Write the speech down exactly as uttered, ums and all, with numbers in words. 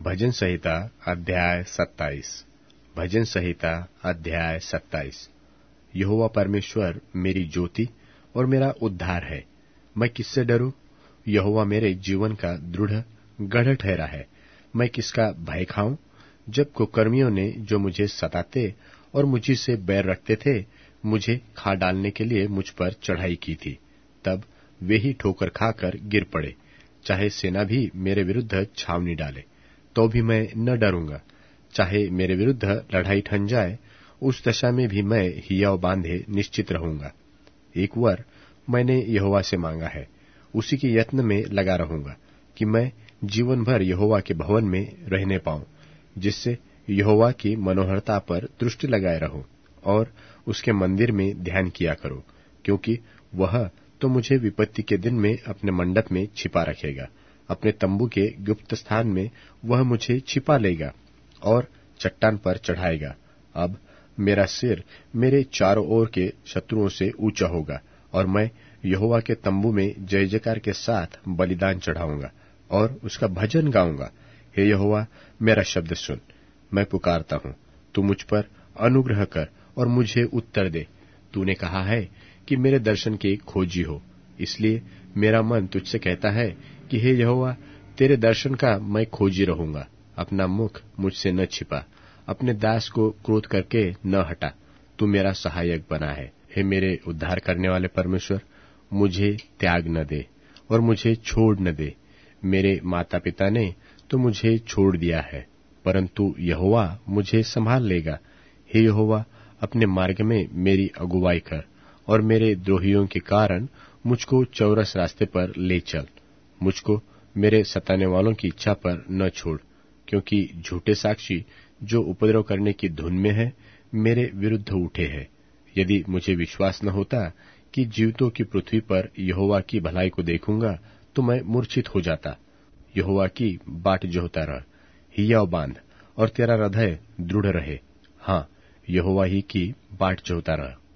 भजन संहिता अध्याय सत्ताईस। भजन संहिता अध्याय सत्ताईस। यहोवा परमेश्वर मेरी ज्योति और मेरा उद्धार है, मैं किससे डरूं? यहोवा मेरे जीवन का दृढ़ गढ़ ठहरा है, मैं किसका भय खाऊं? जब कुकर्मियों ने जो मुझे सताते और मुझी से बैर रखते थे, मुझे खा डालने के लिए मुझ पर चढ़ाई की थी, तब वे ही ठोकर खाकर गिर पड़े। चाहे सेना भी मेरे विरुद्ध छावनी डाले, तो भी मैं न डरूंगा। चाहे मेरे विरुद्ध लड़ाई ठन जाए, उस दशा में भी मैं हियाव बांधे निश्चित रहूंगा। एक वर मैंने यहोवा से मांगा है, उसी के यत्न में लगा रहूंगा कि मैं जीवन भर यहोवा के भवन में रहने पाऊं, जिससे यहोवा की मनोहरता पर दृष्टि लगाए रहूं और उसके मंदिर में ध्यान किया करो, क्योंकि वह तो मुझे विपत्ति के दिन में अपने मंडप में छिपा रखेगा। अपने तंबू के गुप्त स्थान में वह मुझे छिपा लेगा और चट्टान पर चढ़ाएगा। अब मेरा सिर मेरे चारों ओर के शत्रुओं से ऊंचा होगा और मैं यहोवा के तंबू में जय जयकार के साथ बलिदान चढ़ाऊंगा और उसका भजन गाऊंगा। हे यहोवा, मेरा शब्द सुन, मैं पुकारता हूं, तू मुझ पर अनुग्रह कर और मुझे उत्तर दे। तूने कहा है कि मेरे दर्शन के खोजी हो, इसलिए मेरा मन तुझसे कहता है कि हे यहोवा, तेरे दर्शन का मैं खोजी रहूंगा। अपना मुख मुझसे न छिपा, अपने दास को क्रोध करके न हटा। तू मेरा सहायक बना है। हे मेरे उद्धार करने वाले परमेश्वर, मुझे त्याग न दे और मुझे छोड़ न दे। मेरे माता पिता ने तो मुझे छोड़ दिया है, परंतु यहोवा मुझे संभाल लेगा। हे यहोवा, अपने मार्ग में मेरी अगुवाई कर और मेरे द्रोहियों के कारण मुझको चौरस रास्ते पर ले चल। मुझको मेरे सताने वालों की इच्छा पर न छोड़, क्योंकि झूठे साक्षी जो उपद्रव करने की धुन में है, मेरे विरुद्ध उठे हैं। यदि मुझे विश्वास न होता कि जीवितों की पृथ्वी पर यहोवा की भलाई को देखूंगा, तो मैं मूर्छित हो जाता। यहोवा की बाट जोहता रह, हियाव बांध और तेरा हृदय दृढ़ रहे। हाँ, यहोवा ही की बाट जोहता रह।